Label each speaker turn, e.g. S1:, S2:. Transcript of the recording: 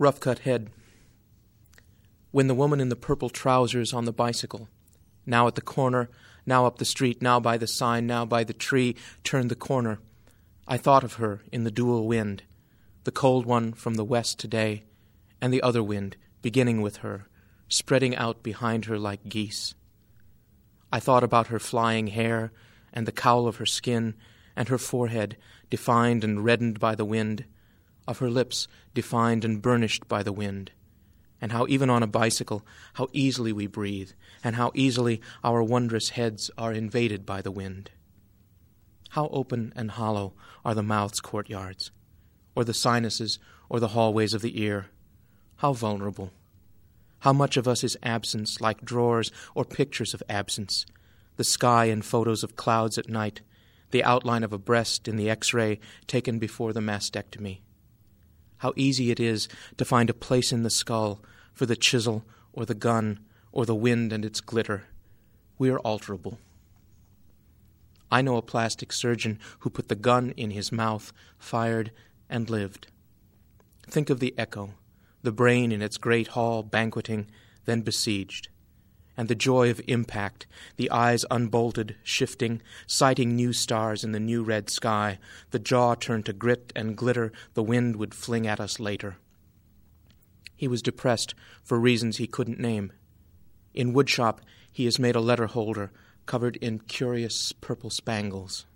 S1: Rough cut head. When the woman in the purple trousers on the bicycle, now at the corner, now up the street, now by the sign, now by the tree, turned the corner, I thought of her in the dual wind, the cold one from the west today, and the other wind, beginning with her, spreading out behind her like geese. I thought about her flying hair, and the cowl of her skin, and her forehead, defined and reddened by the wind, of her lips, defined and burnished by the wind, and how even on a bicycle, how easily we breathe, and how easily our wondrous heads are invaded by the wind. How open and hollow are the mouth's courtyards, or the sinuses, or the hallways of the ear. How vulnerable. How much of us is absence, like drawers or pictures of absence, the sky in photos of clouds at night, the outline of a breast in the X-ray taken before the mastectomy. How easy it is to find a place in the skull for the chisel or the gun or the wind and its glitter. We are alterable. I know a plastic surgeon who put the gun in his mouth, fired, and lived. Think of the echo, the brain in its great hall banqueting, then besieged. And the joy of impact, the eyes unbolted, shifting, sighting new stars in the new red sky, the jaw turned to grit and glitter the wind would fling at us later. He was depressed for reasons he couldn't name. In woodshop, he has made a letter holder covered in curious purple spangles.